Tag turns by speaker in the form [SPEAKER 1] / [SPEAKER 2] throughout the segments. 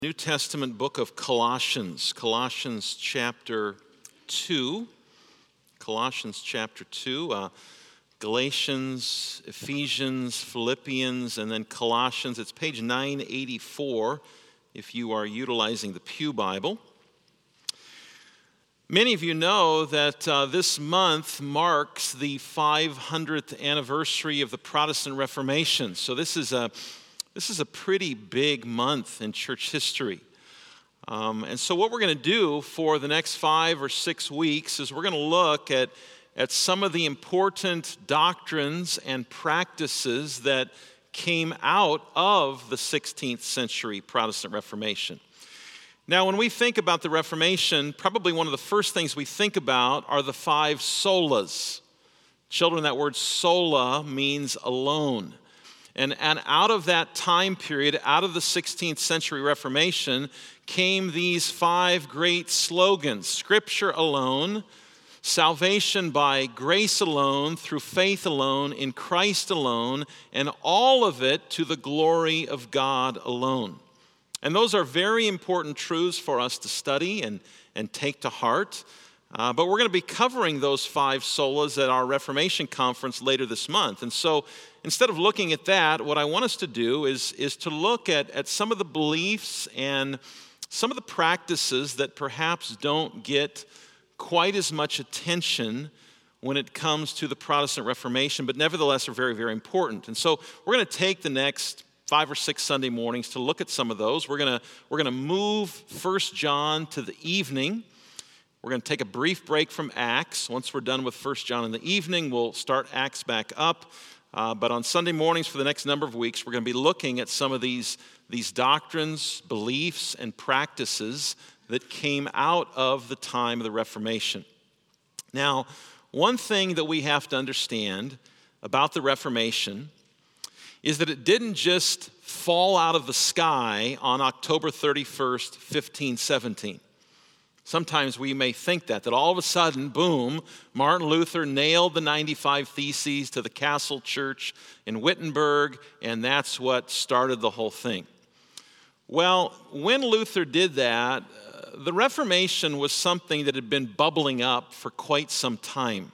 [SPEAKER 1] New Testament book of Colossians, Colossians chapter 2, Galatians, Ephesians, Philippians, and then Colossians. It's page 984 if you are utilizing the Pew Bible. Many of you know that this month marks the 500th anniversary of the Protestant Reformation. So this is a pretty big month in church history. And so what we're going to do for the next 5 or 6 weeks is we're going to look at some of the important doctrines and practices that came out of the 16th century Protestant Reformation. Now, when we think about the Reformation, probably one of the first things we think about are the 5 solas. Children, that word sola means alone. And out of that time period, out of the 16th century Reformation, came these 5 great slogans: Scripture alone, salvation by grace alone, through faith alone, in Christ alone, and all of it to the glory of God alone. And those are very important truths for us to study and take to heart. But we're going to be covering those 5 solas at our Reformation conference later this month. And so instead of looking at that, what I want us to do is to look at some of the beliefs and some of the practices that perhaps don't get quite as much attention when it comes to the Protestant Reformation, but nevertheless are very, very important. And so we're going to take the next 5 or 6 Sunday mornings to look at some of those. We're going to move 1 John to the evening. We're going to take a brief break from Acts. Once we're done with 1 John in the evening, we'll start Acts back up. But on Sunday mornings for the next number of weeks, we're going to be looking at some of these doctrines, beliefs, and practices that came out of the time of the Reformation. Now, one thing that we have to understand about the Reformation is that it didn't just fall out of the sky on October 31st, 1517. Sometimes we may think that all of a sudden, boom, Martin Luther nailed the 95 Theses to the Castle Church in Wittenberg, and that's what started the whole thing. Well, when Luther did that, the Reformation was something that had been bubbling up for quite some time.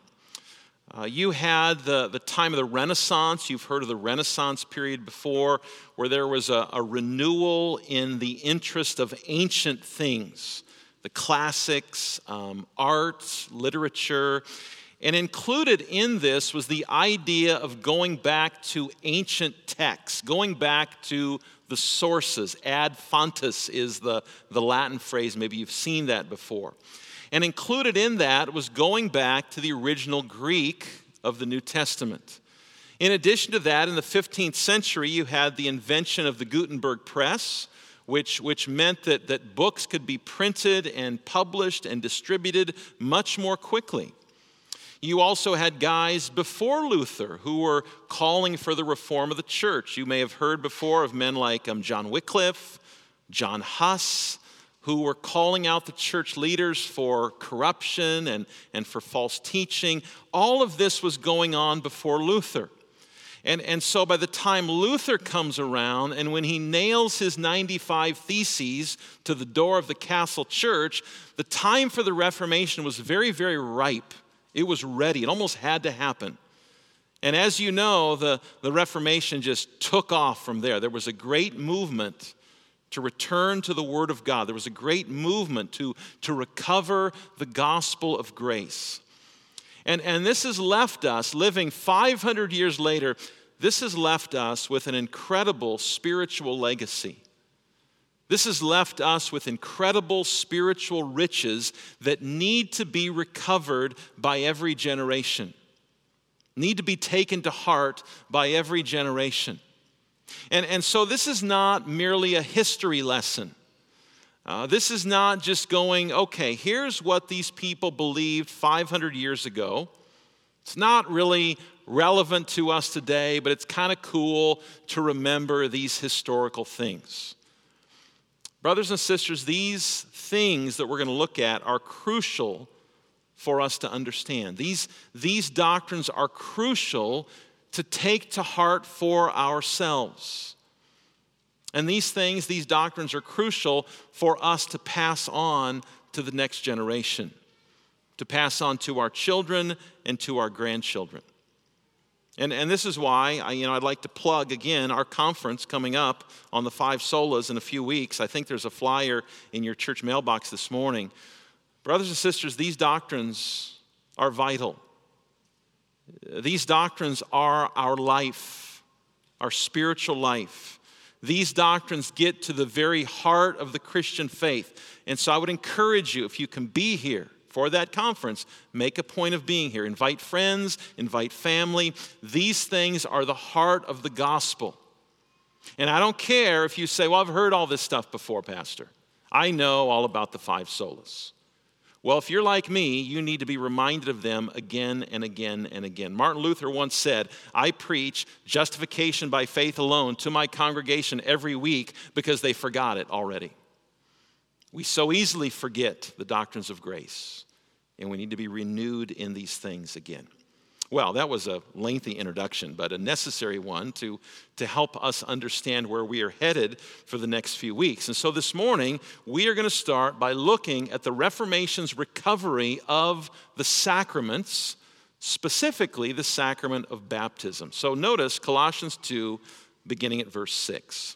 [SPEAKER 1] You had the time of the Renaissance. You've heard of the Renaissance period before, where there was a renewal in the interest of ancient things. The classics, art, literature, and included in this was the idea of going back to ancient texts, going back to the sources. Ad fontes is the Latin phrase. Maybe you've seen that before. And included in that was going back to the original Greek of the New Testament. In addition to that, in the 15th century, you had the invention of the Gutenberg press, which meant that books could be printed and published and distributed much more quickly. You also had guys before Luther who were calling for the reform of the church. You may have heard before of men like John Wycliffe, John Huss, who were calling out the church leaders for corruption and for false teaching. All of this was going on before Luther. And so by the time Luther comes around, and when he nails his 95 Theses to the door of the Castle Church, the time for the Reformation was very, very ripe. It was ready. It almost had to happen. And as you know, the Reformation just took off from there. There was a great movement to return to the Word of God. There was a great movement to recover the gospel of grace. And this has left us, living 500 years later, this has left us with an incredible spiritual legacy. This has left us with incredible spiritual riches that need to be recovered by every generation, need to be taken to heart by every generation. And so this is not merely a history lesson. This is not just going, okay, here's what these people believed 500 years ago. It's not really relevant to us today, but it's kind of cool to remember these historical things. Brothers and sisters, these things that we're going to look at are crucial for us to understand. These doctrines are crucial to take to heart for ourselves. And these things, these doctrines are crucial for us to pass on to the next generation, to pass on to our children and to our grandchildren. And this is why I'd like to plug again our conference coming up on the 5 solas in a few weeks. I think there's a flyer in your church mailbox this morning. Brothers and sisters, these doctrines are vital. These doctrines are our life, our spiritual life. These doctrines get to the very heart of the Christian faith. And so I would encourage you, if you can be here for that conference, make a point of being here. Invite friends, invite family. These things are the heart of the gospel. And I don't care if you say, well, I've heard all this stuff before, Pastor. I know all about the 5 solas. Well, if you're like me, you need to be reminded of them again and again and again. Martin Luther once said, I preach justification by faith alone to my congregation every week because they forgot it already. We so easily forget the doctrines of grace, and we need to be renewed in these things again. Well, that was a lengthy introduction, but a necessary one to help us understand where we are headed for the next few weeks. And so this morning, we are going to start by looking at the Reformation's recovery of the sacraments, specifically the sacrament of baptism. So notice Colossians 2, beginning at verse 6.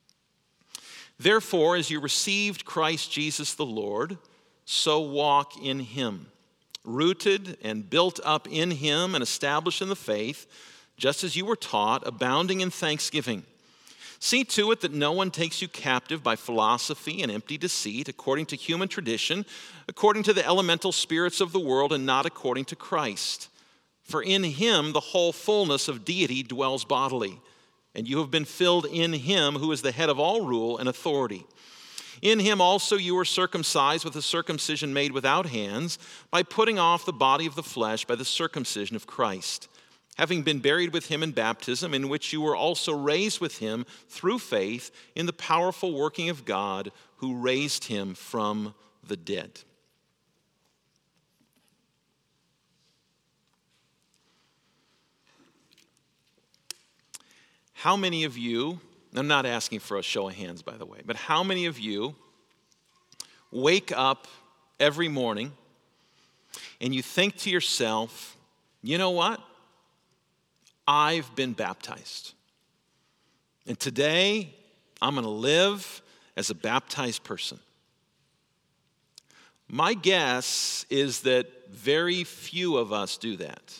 [SPEAKER 1] Therefore, as you received Christ Jesus the Lord, so walk in him, rooted and built up in him and established in the faith, just as you were taught, abounding in thanksgiving. See to it that no one takes you captive by philosophy and empty deceit, according to human tradition, according to the elemental spirits of the world, and not according to Christ. For in him the whole fullness of deity dwells bodily, and you have been filled in him who is the head of all rule and authority. In him also you were circumcised with a circumcision made without hands, by putting off the body of the flesh by the circumcision of Christ, having been buried with him in baptism, in which you were also raised with him through faith in the powerful working of God who raised him from the dead. How many of you, I'm not asking for a show of hands, by the way, but how many of you wake up every morning and you think to yourself, you know what? I've been baptized. And today, I'm going to live as a baptized person. My guess is that very few of us do that.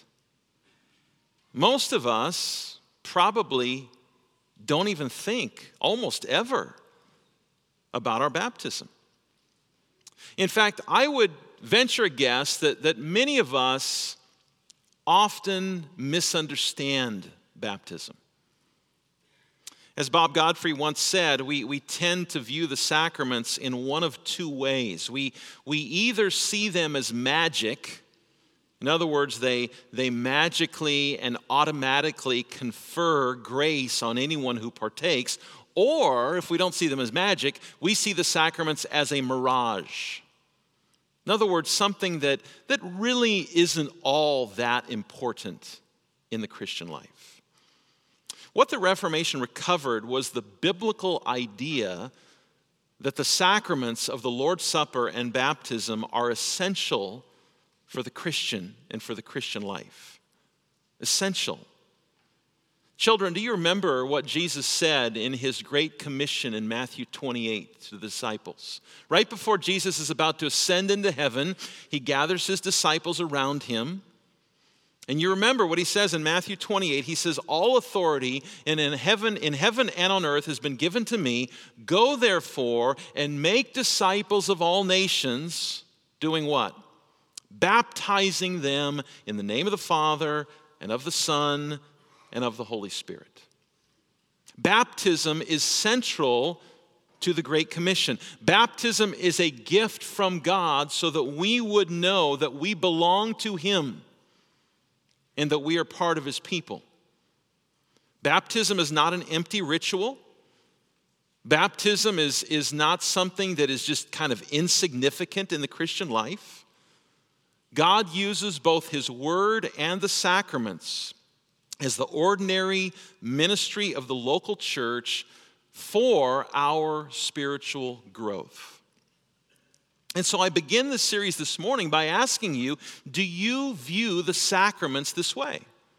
[SPEAKER 1] Most of us probably don't even think almost ever about our baptism. In fact, I would venture a guess that many of us often misunderstand baptism. As Bob Godfrey once said, we tend to view the sacraments in one of 2 ways. We either see them as magic. In other words, they magically and automatically confer grace on anyone who partakes. Or, if we don't see them as magic, we see the sacraments as a mirage. In other words, something that really isn't all that important in the Christian life. What the Reformation recovered was the biblical idea that the sacraments of the Lord's Supper and baptism are essential for the Christian and for the Christian life. Essential. Children, do you remember what Jesus said in his Great Commission in Matthew 28 to the disciples? Right before Jesus is about to ascend into heaven, he gathers his disciples around him. And you remember what he says in Matthew 28. He says, all authority in heaven and on earth has been given to me. Go therefore and make disciples of all nations, doing what? Baptizing them in the name of the Father and of the Son and of the Holy Spirit. Baptism is central to the Great Commission. Baptism is a gift from God so that we would know that we belong to him and that we are part of his people. Baptism is not an empty ritual. Baptism is not something that is just kind of insignificant in the Christian life. God uses both his word and the sacraments as the ordinary ministry of the local church for our spiritual growth. And so I begin this series this morning by asking you, do you view the sacraments this way?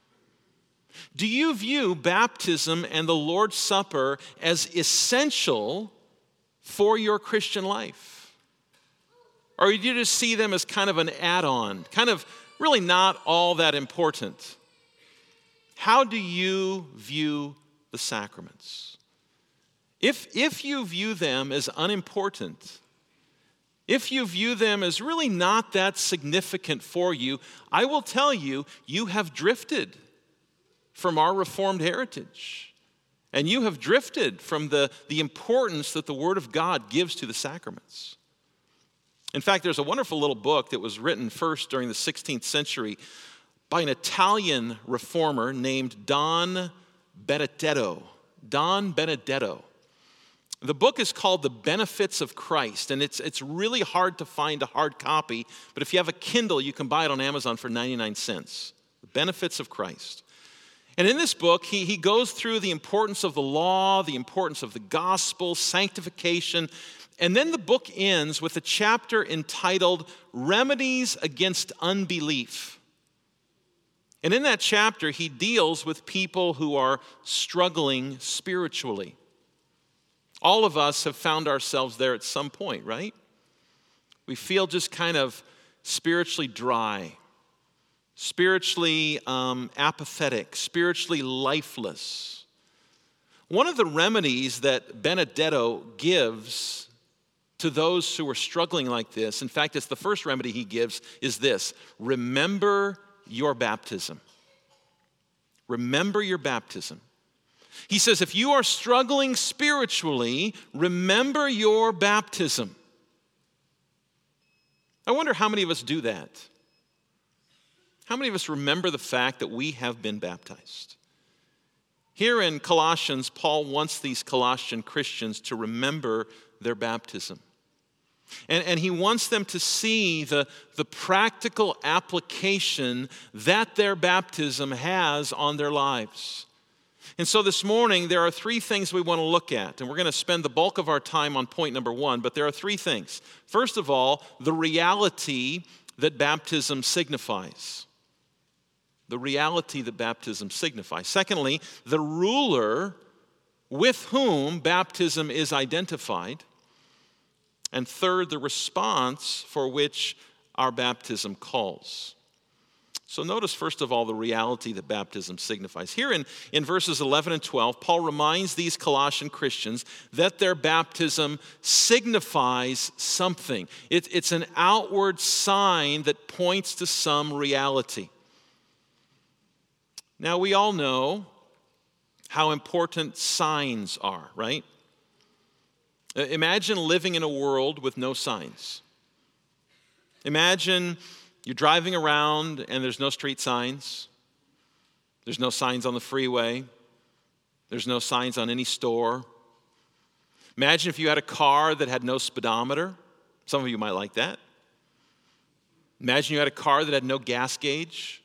[SPEAKER 1] Do you view baptism and the Lord's Supper as essential for your Christian life? Or do you just see them as kind of an add-on, kind of really not all that important? How do you view the sacraments? If you view them as unimportant, if you view them as really not that significant for you, I will tell you, you have drifted from our Reformed heritage. And you have drifted from the importance that the Word of God gives to the sacraments. In fact, there's a wonderful little book that was written first during the 16th century by an Italian reformer named Don Benedetto. Don Benedetto. The book is called The Benefits of Christ, and it's really hard to find a hard copy, but if you have a Kindle, you can buy it on Amazon for 99 cents. The Benefits of Christ. And in this book, he goes through the importance of the law, the importance of the gospel, sanctification, and then the book ends with a chapter entitled Remedies Against Unbelief. And in that chapter, he deals with people who are struggling spiritually. All of us have found ourselves there at some point, right? We feel just kind of spiritually dry, spiritually apathetic, spiritually lifeless. One of the remedies that Benedetto gives to those who are struggling like this, in fact, it's the first remedy he gives, is this: remember your baptism. Remember your baptism. He says, if you are struggling spiritually, remember your baptism. I wonder how many of us do that. How many of us remember the fact that we have been baptized? Here in Colossians, Paul wants these Colossian Christians to remember their baptism. And he wants them to see the practical application that their baptism has on their lives. And so this morning, there are three things we want to look at. And we're going to spend the bulk of our time on point number one, but there are three things. First of all, the reality that baptism signifies. The reality that baptism signifies. Secondly, the ruler with whom baptism is identified. And third, the response for which our baptism calls. So notice, first of all, the reality that baptism signifies. Here in verses 11 and 12, Paul reminds these Colossian Christians that their baptism signifies something. It's an outward sign that points to some reality. Now, we all know how important signs are, right? Imagine living in a world with no signs. Imagine you're driving around and there's no street signs. There's no signs on the freeway. There's no signs on any store. Imagine if you had a car that had no speedometer. Some of you might like that. Imagine you had a car that had no gas gauge.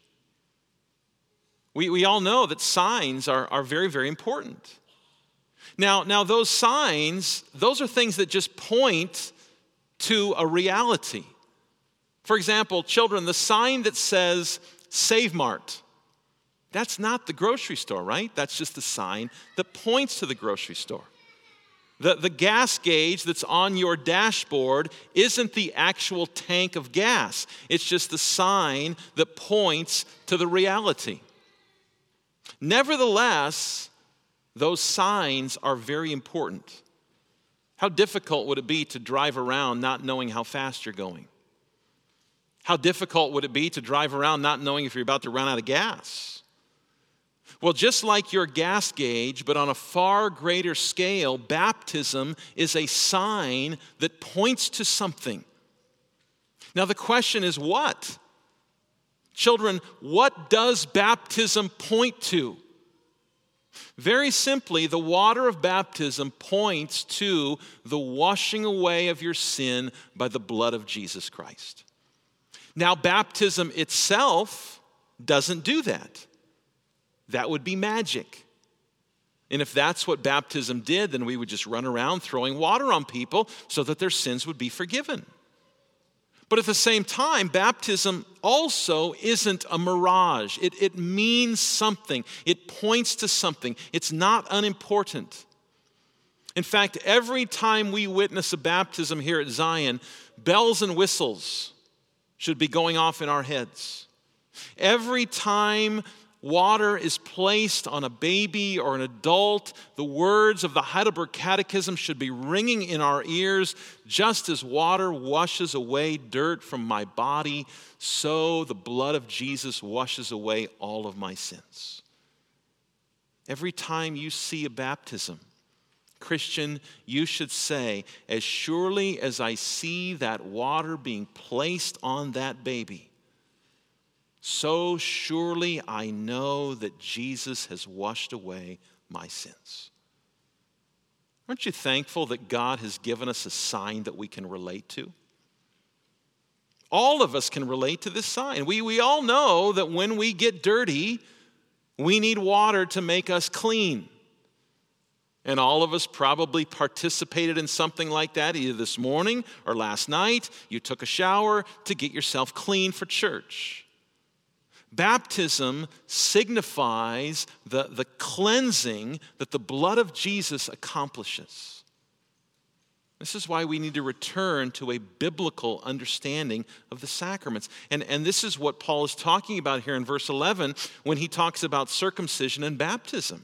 [SPEAKER 1] We all know that signs are very, very important. Now those signs, those are things that just point to a reality. For example, children, the sign that says Save Mart, that's not the grocery store, right? That's just the sign that points to the grocery store. The gas gauge that's on your dashboard isn't the actual tank of gas. It's just the sign that points to the reality. Nevertheless, those signs are very important. How difficult would it be to drive around not knowing how fast you're going? How difficult would it be to drive around not knowing if you're about to run out of gas? Well, just like your gas gauge, but on a far greater scale, baptism is a sign that points to something. Now the question is what? Children, what does baptism point to? Very simply, the water of baptism points to the washing away of your sin by the blood of Jesus Christ. Now, baptism itself doesn't do that. That would be magic. And if that's what baptism did, then we would just run around throwing water on people so that their sins would be forgiven. But at the same time, baptism also isn't a mirage. It means something. It points to something. It's not unimportant. In fact, every time we witness a baptism here at Zion, bells and whistles should be going off in our heads. Every time water is placed on a baby or an adult, the words of the Heidelberg Catechism should be ringing in our ears. Just as water washes away dirt from my body, so the blood of Jesus washes away all of my sins. Every time you see a baptism, Christian, you should say, as surely as I see that water being placed on that baby, so surely I know that Jesus has washed away my sins. Aren't you thankful that God has given us a sign that we can relate to? All of us can relate to this sign. We all know that when we get dirty, we need water to make us clean. And all of us probably participated in something like that either this morning or last night. You took a shower to get yourself clean for church. Baptism signifies the cleansing that the blood of Jesus accomplishes. This is why we need to return to a biblical understanding of the sacraments. And this is what Paul is talking about here in verse 11 when he talks about circumcision and baptism.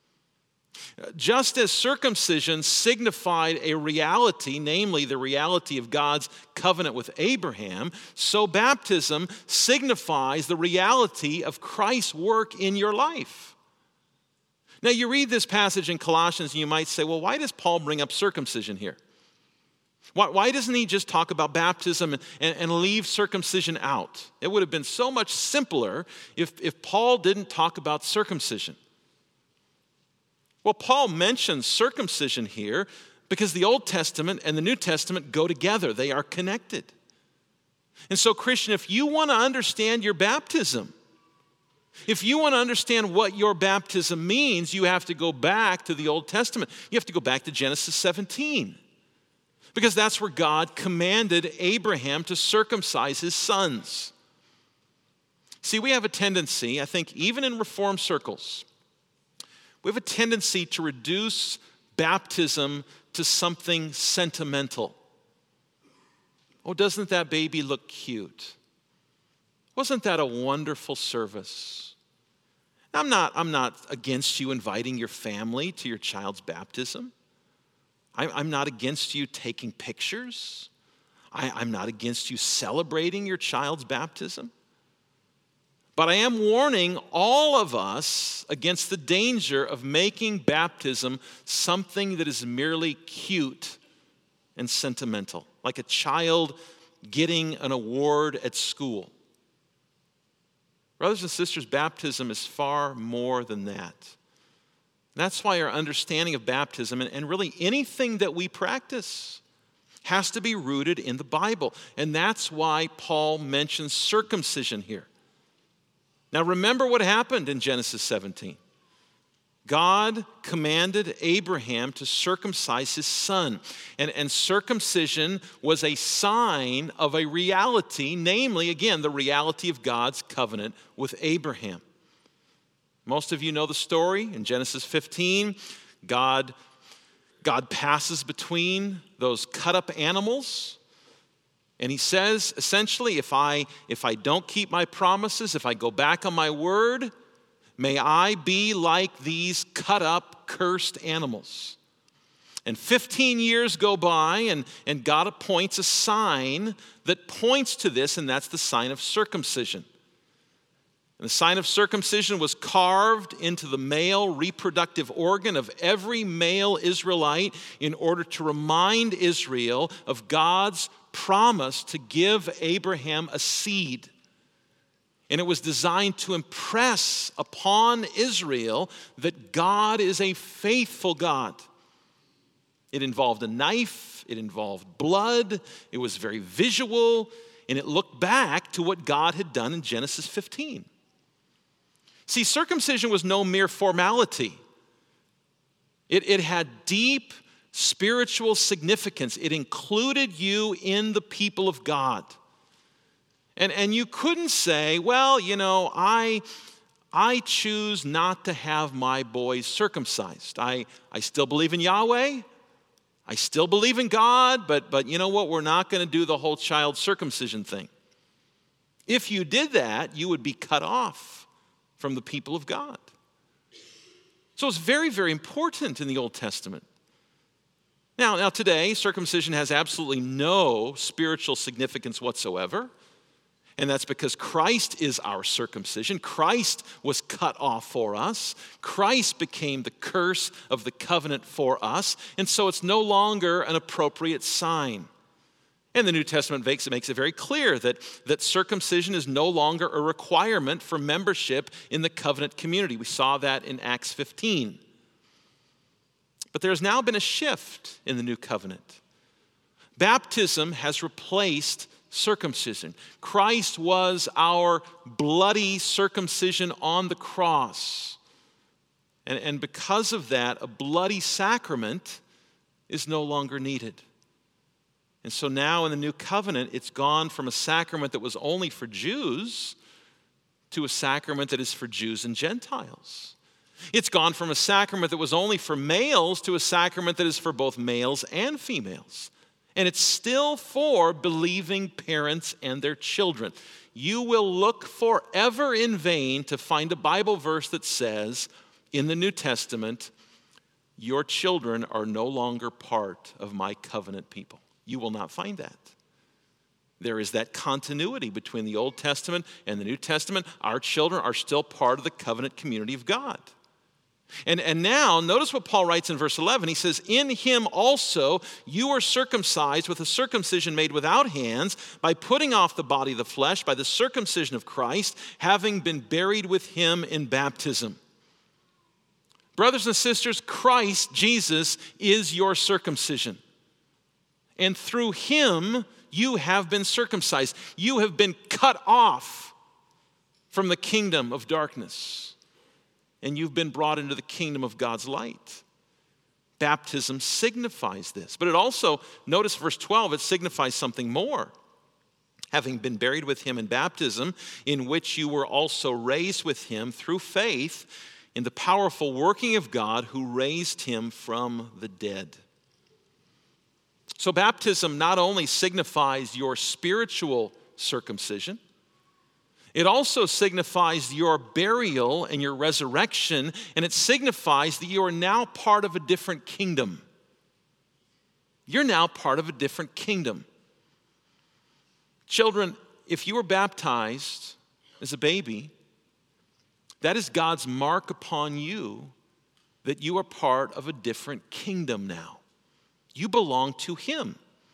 [SPEAKER 1] Just as circumcision signified a reality, namely the reality of God's covenant with Abraham, so baptism signifies the reality of Christ's work in your life. Now, you read this passage in Colossians and you might say, well, why does Paul bring up circumcision here? Why doesn't he just talk about baptism and leave circumcision out? It would have been so much simpler if Paul didn't talk about circumcision. Well, Paul mentions circumcision here because the Old Testament and the New Testament go together. They are connected. And so, Christian, if you want to understand your baptism, if you want to understand what your baptism means, you have to go back to the Old Testament. You have to go back to Genesis 17. Because that's where God commanded Abraham to circumcise his sons. See, we have a tendency, I think, even in Reformed circles, we have a tendency to reduce baptism to something sentimental. Oh, doesn't that baby look cute? Wasn't that a wonderful service? I'm not against you inviting your family to your child's baptism. I'm not against you taking pictures. I'm not against you celebrating your child's baptism. But I am warning all of us against the danger of making baptism something that is merely cute and sentimental, like a child getting an award at school. Brothers and sisters, baptism is far more than that. That's why our understanding of baptism and really anything that we practice has to be rooted in the Bible. And that's why Paul mentions circumcision here. Now remember what happened in Genesis 17. God commanded Abraham to circumcise his son. And circumcision was a sign of a reality, namely, again, the reality of God's covenant with Abraham. Most of you know the story. In Genesis 15, God passes between those cut up animals. And he says, essentially, if I don't keep my promises, if I go back on my word, may I be like these cut up, cursed animals. And 15 years go by, and God appoints a sign that points to this, and that's the sign of circumcision. And the sign of circumcision was carved into the male reproductive organ of every male Israelite in order to remind Israel of God's promise to give Abraham a seed. And it was designed to impress upon Israel that God is a faithful God. It involved a knife, it involved blood, it was very visual, and it looked back to what God had done in Genesis 15. See, circumcision was no mere formality. It had deep spiritual significance. It included you in the people of God. And you couldn't say, well, I choose not to have my boys circumcised. I still believe in Yahweh. I still believe in God, but you know what? We're not going to do the whole child circumcision thing. If you did that, you would be cut off from the people of God. So it's very, very important in the Old Testament. Now today, circumcision has absolutely no spiritual significance whatsoever. And that's because Christ is our circumcision. Christ was cut off for us. Christ became the curse of the covenant for us. And so it's no longer an appropriate sign. And the New Testament makes it very clear that circumcision is no longer a requirement for membership in the covenant community. We saw that in Acts 15. But there's now been a shift in the new covenant. Baptism has replaced circumcision. Christ was our bloody circumcision on the cross. And because of that, a bloody sacrament is no longer needed. And so now in the new covenant, it's gone from a sacrament that was only for Jews to a sacrament that is for Jews and Gentiles. It's gone from a sacrament that was only for males to a sacrament that is for both males and females. And it's still for believing parents and their children. You will look forever in vain to find a Bible verse that says in the New Testament, your children are no longer part of my covenant people. You will not find that. There is that continuity between the Old Testament and the New Testament. Our children are still part of the covenant community of God. And now, notice what Paul writes in verse 11. He says, in him also you are circumcised with a circumcision made without hands, by putting off the body of the flesh, by the circumcision of Christ, having been buried with him in baptism. Brothers and sisters, Christ, Jesus, is your circumcision. And through him, you have been circumcised. You have been cut off from the kingdom of darkness. And you've been brought into the kingdom of God's light. Baptism signifies this. But it also, notice verse 12, it signifies something more. Having been buried with him in baptism, in which you were also raised with him through faith in the powerful working of God who raised him from the dead. So baptism not only signifies your spiritual circumcision, it also signifies your burial and your resurrection, and it signifies that you are now part of a different kingdom. You're now part of a different kingdom. Children, if you were baptized as a baby, that is God's mark upon you that you are part of a different kingdom now. You belong to him.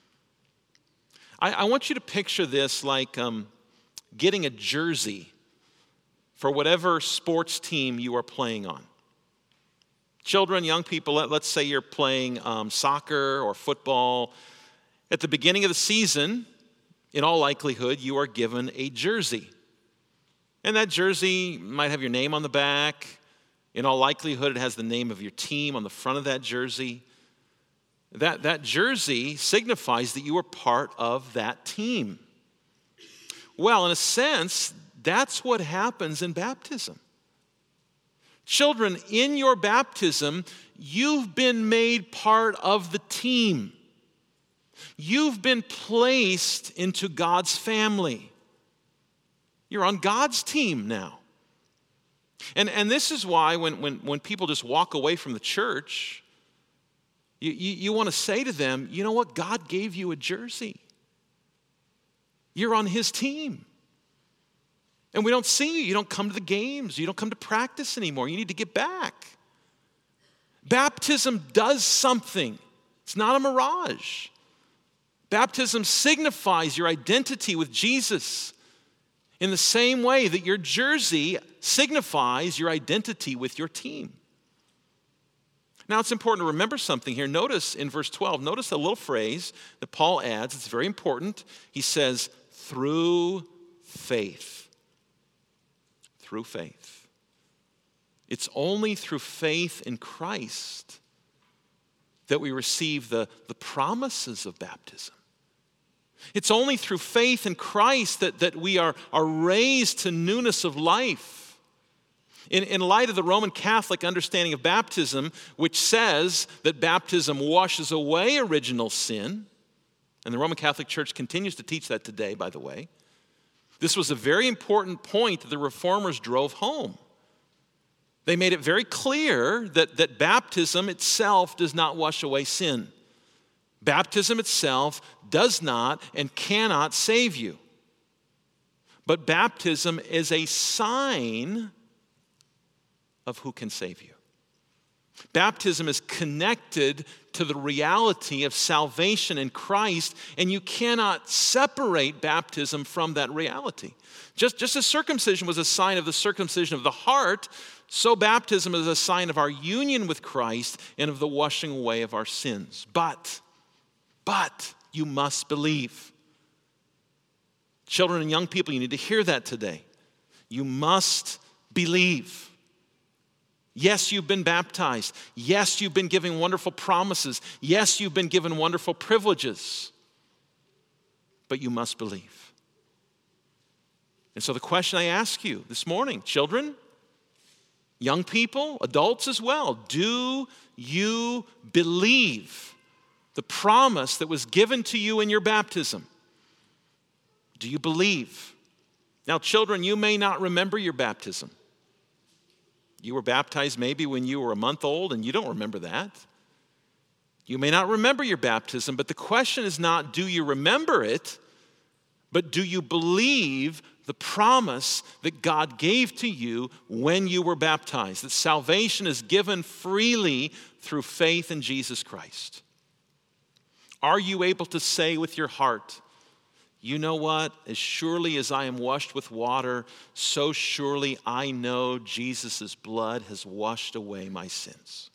[SPEAKER 1] I want you to picture this like getting a jersey for whatever sports team you are playing on. Children, young people, let's say you're playing soccer or football. At the beginning of the season, in all likelihood, you are given a jersey. And that jersey might have your name on the back. In all likelihood, it has the name of your team on the front of that jersey. That jersey signifies that you are part of that team. Well, in a sense, that's what happens in baptism. Children, in your baptism, you've been made part of the team. You've been placed into God's family. You're on God's team now. And this is why when people just walk away from the church, you want to say to them, you know what? God gave you a jersey. You're on his team. And we don't see you. You don't come to the games. You don't come to practice anymore. You need to get back. Baptism does something. It's not a mirage. Baptism signifies your identity with Jesus in the same way that your jersey signifies your identity with your team. Now, it's important to remember something here. Notice in verse 12, notice a little phrase that Paul adds. It's very important. He says, through faith. Through faith. It's only through faith in Christ that we receive the promises of baptism. It's only through faith in Christ that we are raised to newness of life. In light of the Roman Catholic understanding of baptism, which says that baptism washes away original sin, and the Roman Catholic Church continues to teach that today, by the way, this was a very important point that the Reformers drove home. They made it very clear that baptism itself does not wash away sin. Baptism itself does not and cannot save you. But baptism is a sign of who can save you. Baptism is connected to the reality of salvation in Christ, and you cannot separate baptism from that reality. Just as circumcision was a sign of the circumcision of the heart, so baptism is a sign of our union with Christ and of the washing away of our sins. But you must believe. Children and young people, you need to hear that today. You must believe. Yes, you've been baptized. Yes, you've been given wonderful promises. Yes, you've been given wonderful privileges. But you must believe. And so the question I ask you this morning, children, young people, adults as well, do you believe the promise that was given to you in your baptism? Do you believe? Now, children, you may not remember your baptism. You were baptized maybe when you were a month old, and you don't remember that. You may not remember your baptism, but the question is not, do you remember it, but do you believe the promise that God gave to you when you were baptized, that salvation is given freely through faith in Jesus Christ? Are you able to say with your heart, you know what? As surely as I am washed with water, so surely I know Jesus' blood has washed away my sins.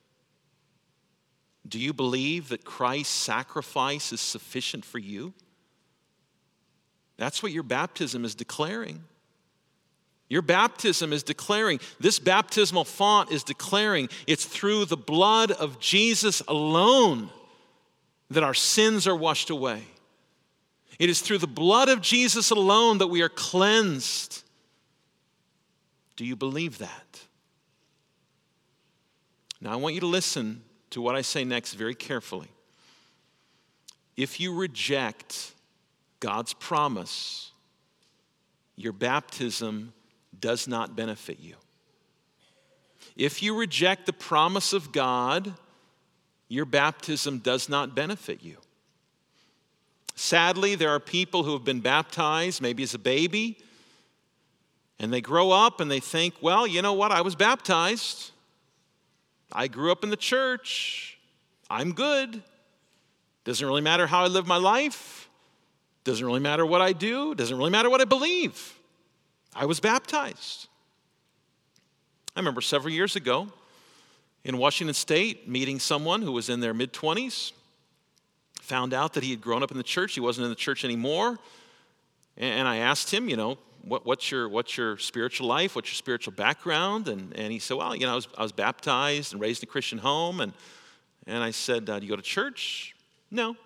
[SPEAKER 1] Do you believe that Christ's sacrifice is sufficient for you? That's what your baptism is declaring. Your baptism is declaring, this baptismal font is declaring, it's through the blood of Jesus alone that our sins are washed away. It is through the blood of Jesus alone that we are cleansed. Do you believe that? Now, I want you to listen to what I say next very carefully. If you reject God's promise, your baptism does not benefit you. If you reject the promise of God, your baptism does not benefit you. Sadly, there are people who have been baptized, maybe as a baby, and they grow up and they think, well, you know what? I was baptized. I grew up in the church. I'm good. Doesn't really matter how I live my life. Doesn't really matter what I do. Doesn't really matter what I believe. I was baptized. I remember several years ago in Washington State meeting someone who was in their mid-20s. Found out that he had grown up in the church. He wasn't in the church anymore. And I asked him, you know, what's your spiritual life? What's your spiritual background? And he said, well, you know, I was baptized and raised in a Christian home. And I said, do you go to church? No.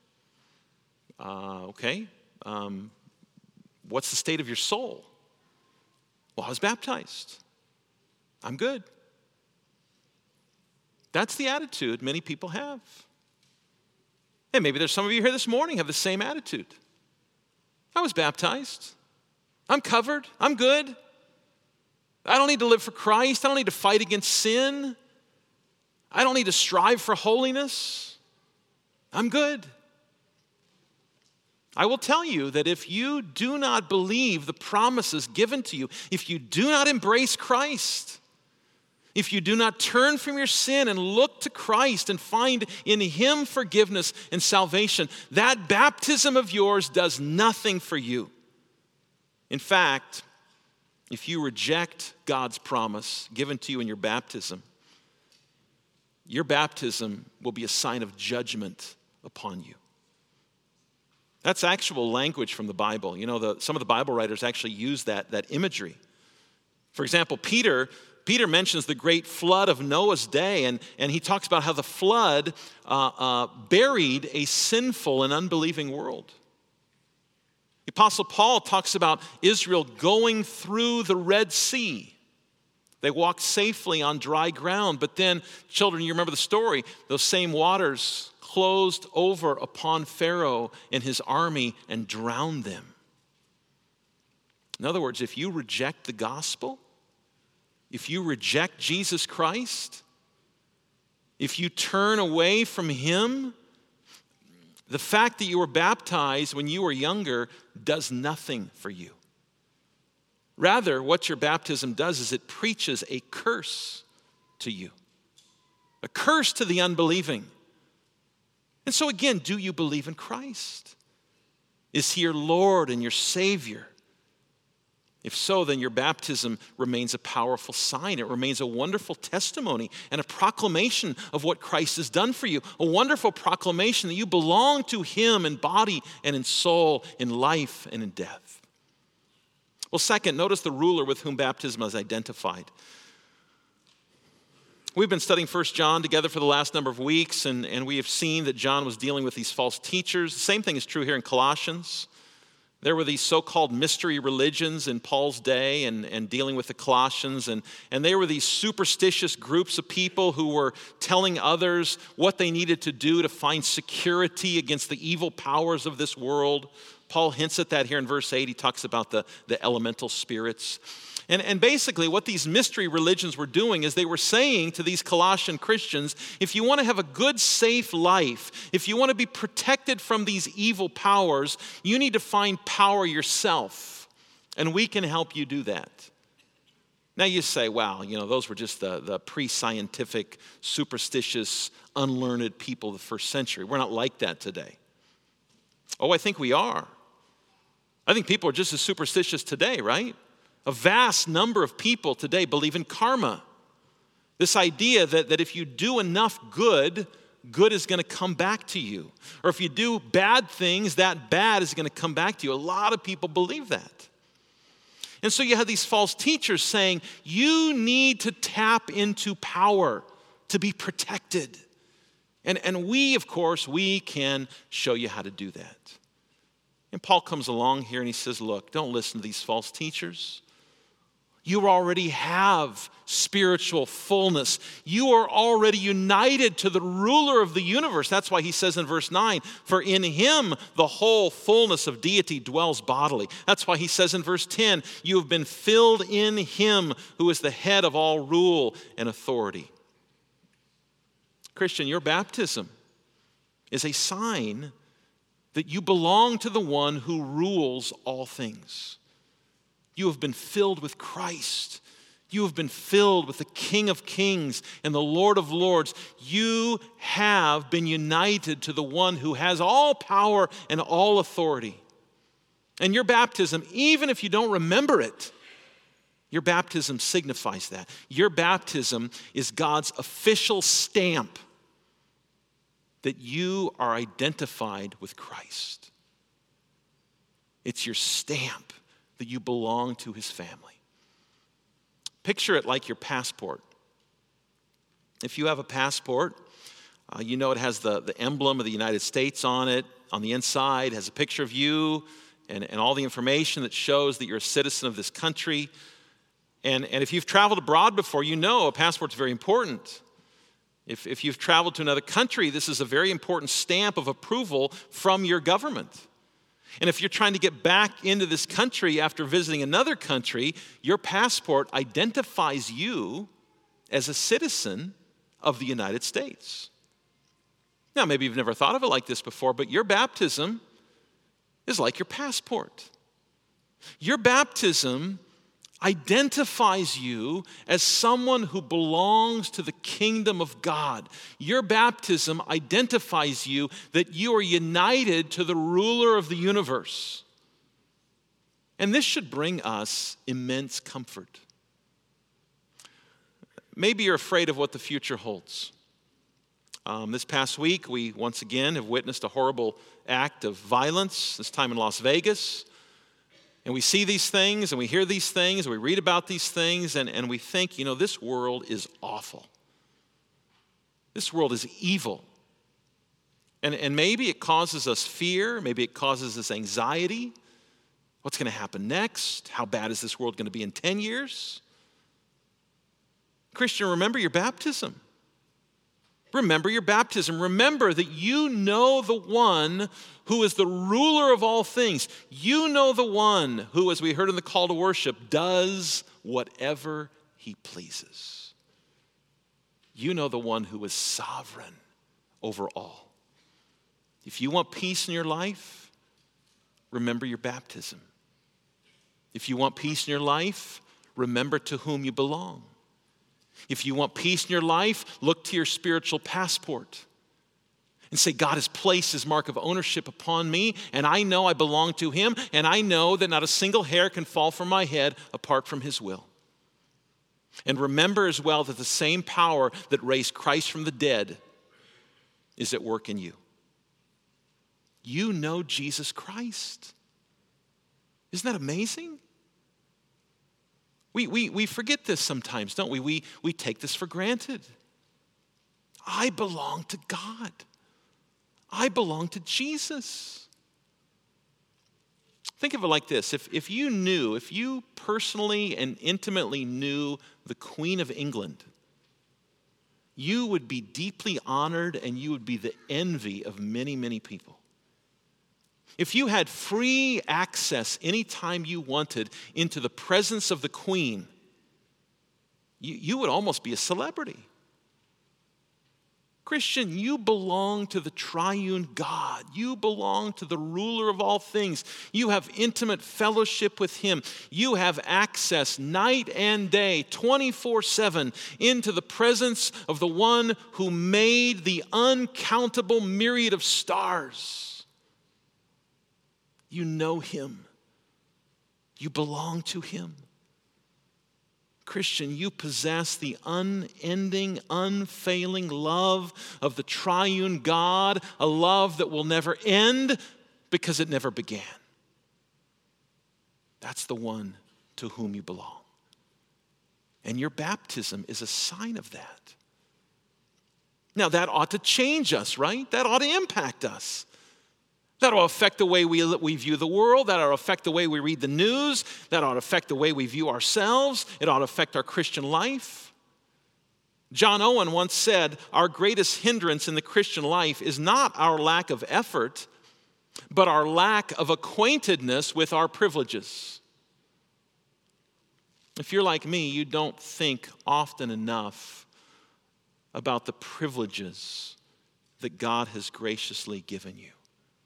[SPEAKER 1] Okay. What's the state of your soul? Well, I was baptized. I'm good. That's the attitude many people have. And maybe there's some of you here this morning have the same attitude. I was baptized. I'm covered. I'm good. I don't need to live for Christ. I don't need to fight against sin. I don't need to strive for holiness. I'm good. I will tell you that if you do not believe the promises given to you, if you do not embrace Christ, if you do not turn from your sin and look to Christ and find in Him forgiveness and salvation, that baptism of yours does nothing for you. In fact, if you reject God's promise given to you in your baptism will be a sign of judgment upon you. That's actual language from the Bible. You know, some of the Bible writers actually use that imagery. For example, Peter Peter mentions the great flood of Noah's day, and he talks about how the flood buried a sinful and unbelieving world. The Apostle Paul talks about Israel going through the Red Sea. They walked safely on dry ground, but then, children, you remember the story, those same waters closed over upon Pharaoh and his army and drowned them. In other words, if you reject the gospel, if you reject Jesus Christ, if you turn away from him, the fact that you were baptized when you were younger does nothing for you. Rather, what your baptism does is it preaches a curse to you, a curse to the unbelieving. And so again, do you believe in Christ? Is he your Lord and your Savior? If so, then your baptism remains a powerful sign. It remains a wonderful testimony and a proclamation of what Christ has done for you. A wonderful proclamation that you belong to him in body and in soul, in life and in death. Well, second, notice the ruler with whom baptism is identified. We've been studying 1 John together for the last number of weeks, and we have seen that John was dealing with these false teachers. The same thing is true here in Colossians. There were these so-called mystery religions in Paul's day and dealing with the Colossians, and they were these superstitious groups of people who were telling others what they needed to do to find security against the evil powers of this world. Paul hints at that here in verse 8. He talks about the elemental spirits. And basically what these mystery religions were doing is they were saying to these Colossian Christians, if you want to have a good, safe life, if you want to be protected from these evil powers, you need to find power yourself, and we can help you do that. Now you say, wow, those were just the pre-scientific, superstitious, unlearned people of the first century. We're not like that today. Oh, I think we are. I think people are just as superstitious today, right? A vast number of people today believe in karma. This idea that if you do enough good, good is going to come back to you. Or if you do bad things, that bad is going to come back to you. A lot of people believe that. And so you have these false teachers saying, you need to tap into power to be protected. And we, of course, we can show you how to do that. And Paul comes along here and he says, look, don't listen to these false teachers. You already have spiritual fullness. You are already united to the ruler of the universe. That's why he says in verse 9, for in him the whole fullness of deity dwells bodily. That's why he says in verse 10, you have been filled in him who is the head of all rule and authority. Christian, your baptism is a sign that you belong to the one who rules all things. You have been filled with Christ. You have been filled with the King of Kings and the Lord of Lords. You have been united to the one who has all power and all authority. And your baptism, even if you don't remember it, your baptism signifies that. Your baptism is God's official stamp that you are identified with Christ. It's your stamp that you belong to his family. Picture it like your passport. If you have a passport, you know it has the emblem of the United States on it. On the inside, it has a picture of you and all the information that shows that you're a citizen of this country. And if you've traveled abroad before, you know a passport's very important. If you've traveled to another country, this is a very important stamp of approval from your government. And if you're trying to get back into this country after visiting another country, your passport identifies you as a citizen of the United States. Now, maybe you've never thought of it like this before, but your baptism is like your passport. Your baptism identifies you as someone who belongs to the kingdom of God. Your baptism identifies you that you are united to the ruler of the universe. And this should bring us immense comfort. Maybe you're afraid of what the future holds. This past week, we once again have witnessed a horrible act of violence, this time in Las Vegas. And we see these things, and we hear these things, and we read about these things, and we think, this world is awful. This world is evil. And maybe it causes us fear. Maybe it causes us anxiety. What's going to happen next? How bad is this world going to be in 10 years? Christian, remember your baptism. Remember your baptism. Remember that you know the one who is the ruler of all things. You know the one who, as we heard in the call to worship, does whatever he pleases. You know the one who is sovereign over all. If you want peace in your life, remember your baptism. If you want peace in your life, remember to whom you belong. If you want peace in your life, look to your spiritual passport and say, God has placed his mark of ownership upon me, and I know I belong to him, and I know that not a single hair can fall from my head apart from his will. And remember as well that the same power that raised Christ from the dead is at work in you. You know Jesus Christ. Isn't that amazing? We forget this sometimes, don't we? We take this for granted. I belong to God. I belong to Jesus. Think of it like this. If you personally and intimately knew the Queen of England, you would be deeply honored and you would be the envy of many, many people. If you had free access anytime you wanted into the presence of the Queen, you would almost be a celebrity. Christian, you belong to the triune God. You belong to the ruler of all things. You have intimate fellowship with him. You have access night and day, 24/7, into the presence of the one who made the uncountable myriad of stars. You know him. You belong to him. Christian, you possess the unending, unfailing love of the triune God, a love that will never end because it never began. That's the one to whom you belong. And your baptism is a sign of that. Now, that ought to change us, right? That ought to impact us. That ought to affect the way we view the world. That ought to affect the way we read the news. That ought to affect the way we view ourselves. It ought to affect our Christian life. John Owen once said, our greatest hindrance in the Christian life is not our lack of effort, but our lack of acquaintedness with our privileges. If you're like me, you don't think often enough about the privileges that God has graciously given you.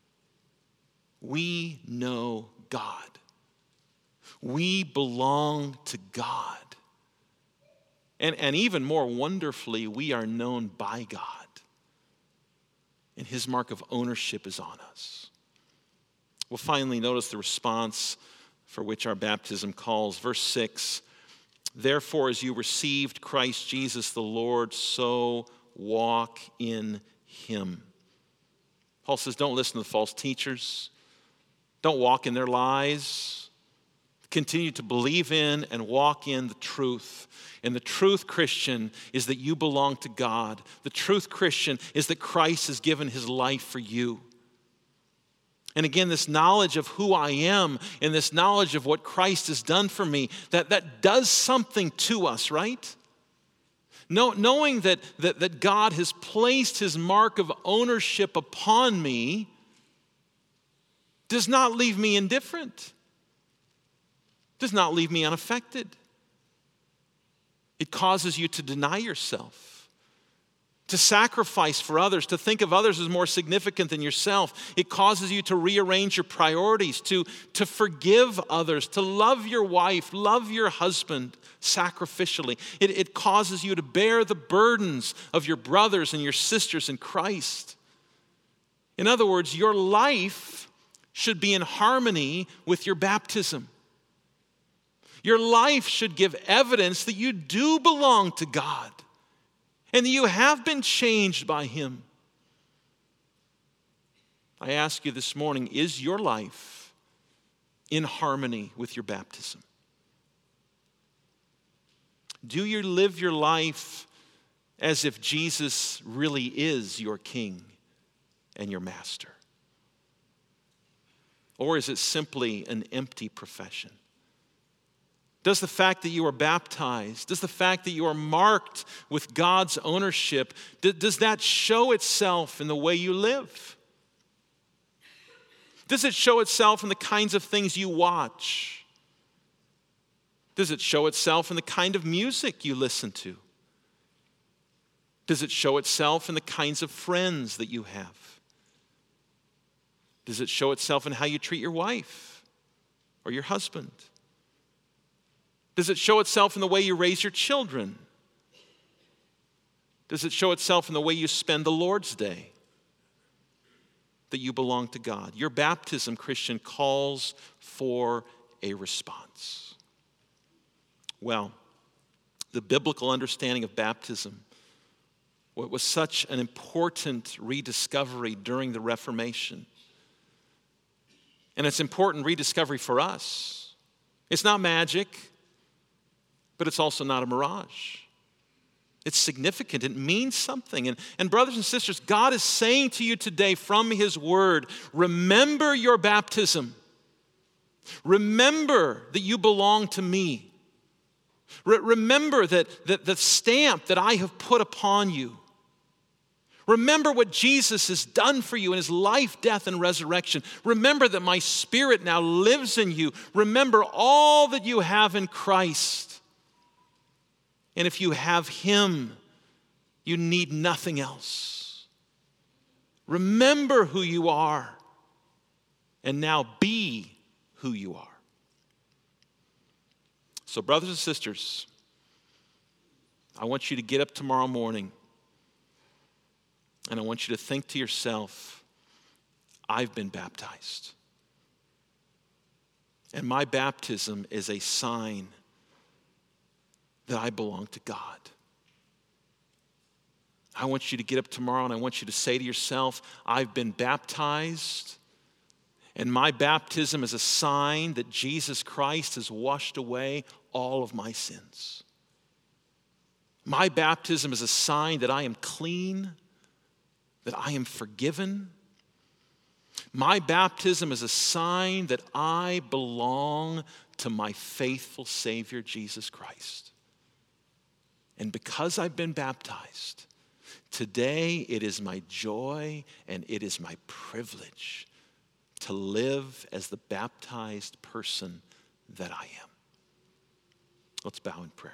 [SPEAKER 1] We know God. We belong to God. And even more wonderfully, we are known by God. And his mark of ownership is on us. We'll finally notice the response for which our baptism calls. Verse 6, therefore, as you received Christ Jesus the Lord, so walk in him. Paul says, don't listen to the false teachers. Don't walk in their lies. Continue to believe in and walk in the truth. And the truth, Christian, is that you belong to God. The truth, Christian, is that Christ has given his life for you. And again, this knowledge of who I am and this knowledge of what Christ has done for me, that does something to us, right? Knowing that God has placed his mark of ownership upon me does not leave me indifferent, does not leave me unaffected. It causes you to deny yourself, to sacrifice for others, to think of others as more significant than yourself. It causes you to rearrange your priorities, to forgive others, to love your wife, love your husband sacrificially. It causes you to bear the burdens of your brothers and your sisters in Christ. In other words, your life should be in harmony with your baptism. Your life should give evidence that you do belong to God and that you have been changed by him. I ask you this morning, is your life in harmony with your baptism? Do you live your life as if Jesus really is your King and your Master? Or is it simply an empty profession? Does the fact that you are baptized, does the fact that you are marked with God's ownership, does that show itself in the way you live? Does it show itself in the kinds of things you watch? Does it show itself in the kind of music you listen to? Does it show itself in the kinds of friends that you have? Does it show itself in how you treat your wife or your husband? Does it show itself in the way you raise your children? Does it show itself in the way you spend the Lord's Day? That you belong to God. Your baptism, Christian, calls for a response. Well, the biblical understanding of baptism, what was such an important rediscovery during the Reformation, and it's important rediscovery for us. It's not magic, but it's also not a mirage. It's significant. It means something. And brothers and sisters, God is saying to you today from His Word, remember your baptism. Remember that you belong to me. Remember that the stamp that I have put upon you. Remember what Jesus has done for you in His life, death, and resurrection. Remember that my Spirit now lives in you. Remember all that you have in Christ. And if you have Him, you need nothing else. Remember who you are, and now be who you are. So, brothers and sisters, I want you to get up tomorrow morning, and I want you to think to yourself, I've been baptized. And my baptism is a sign that I belong to God. I want you to get up tomorrow and I want you to say to yourself, I've been baptized, and my baptism is a sign that Jesus Christ has washed away all of my sins. My baptism is a sign that I am clean, that I am forgiven. My baptism is a sign that I belong to my faithful Savior, Jesus Christ. And because I've been baptized, today it is my joy and it is my privilege to live as the baptized person that I am. Let's bow in prayer.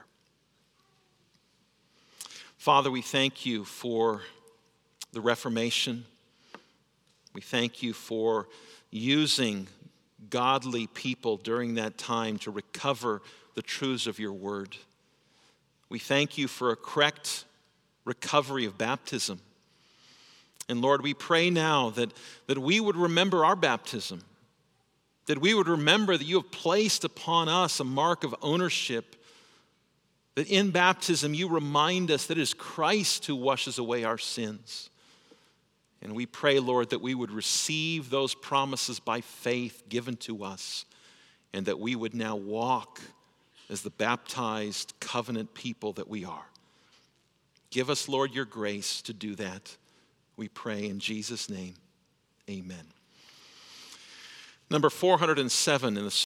[SPEAKER 1] Father, we thank you for the Reformation. We thank you for using godly people during that time to recover the truths of your word. We thank you for a correct recovery of baptism. And Lord, we pray now that we would remember our baptism, that we would remember that you have placed upon us a mark of ownership, that in baptism you remind us that it is Christ who washes away our sins. And we pray, Lord, that we would receive those promises by faith given to us, and that we would now walk as the baptized covenant people that we are. Give us, Lord, your grace to do that. We pray in Jesus' name, amen. Number 407 in the